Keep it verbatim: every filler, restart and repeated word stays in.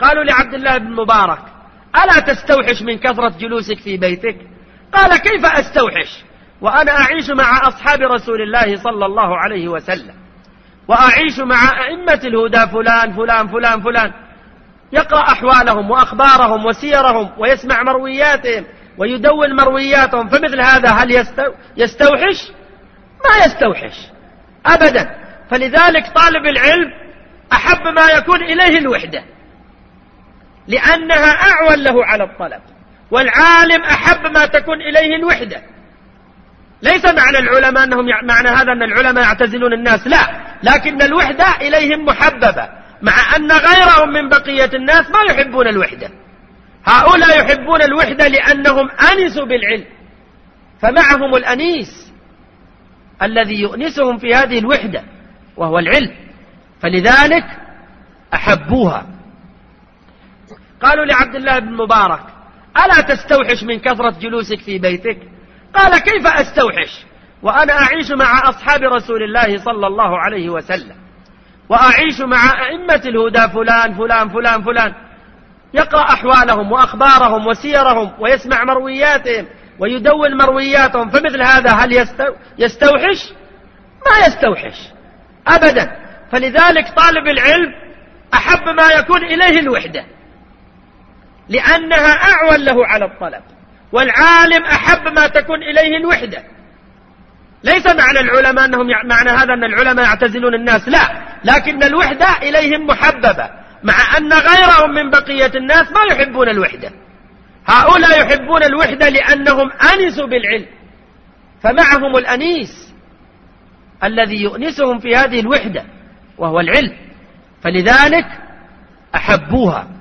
قالوا لعبد الله بن مبارك: ألا تستوحش من كثرة جلوسك في بيتك؟ قال: كيف أستوحش وأنا أعيش مع أصحاب رسول الله صلى الله عليه وسلم، وأعيش مع أئمة الهدى فلان فلان فلان فلان، يقرأ أحوالهم وأخبارهم وسيرهم ويسمع مروياتهم ويدون مروياتهم، فمثل هذا هل يستوحش؟ ما يستوحش أبدا. فلذلك طالب العلم أحب ما يكون إليه الوحدة، لأنها أعون له على الطلب، والعالم أحب ما تكون إليه الوحدة. ليس معنى العلماء أنهم معنى هذا أن العلماء يعتزلون الناس، لا، لكن الوحدة إليهم محببة، مع أن غيرهم من بقية الناس ما يحبون الوحدة. هؤلاء يحبون الوحدة لأنهم أنسوا بالعلم، فمعهم الأنيس الذي يؤنسهم في هذه الوحدة وهو العلم، فلذلك أحبوها. قالوا لعبد الله بن مبارك: ألا تستوحش من كثرة جلوسك في بيتك؟ قال: كيف أستوحش وأنا أعيش مع أصحاب رسول الله صلى الله عليه وسلم، وأعيش مع أئمة الهدى فلان فلان فلان فلان، يقرأ أحوالهم وأخبارهم وسيرهم ويسمع مروياتهم ويدون مروياتهم، فمثل هذا هل يستوحش؟ ما يستوحش أبدا. فلذلك طالب العلم أحب ما يكون إليه الوحدة، لأنها أعون له على الطلب، والعالم أحب ما تكون إليه الوحدة. ليس معنى العلماء أنهم معنى هذا أن العلماء يعتزلون الناس، لا، لكن الوحدة إليهم محببة، مع أن غيرهم من بقية الناس ما يحبون الوحدة. هؤلاء يحبون الوحدة لأنهم أنسوا بالعلم، فمعهم الأنيس الذي يؤنسهم في هذه الوحدة وهو العلم، فلذلك أحبوها.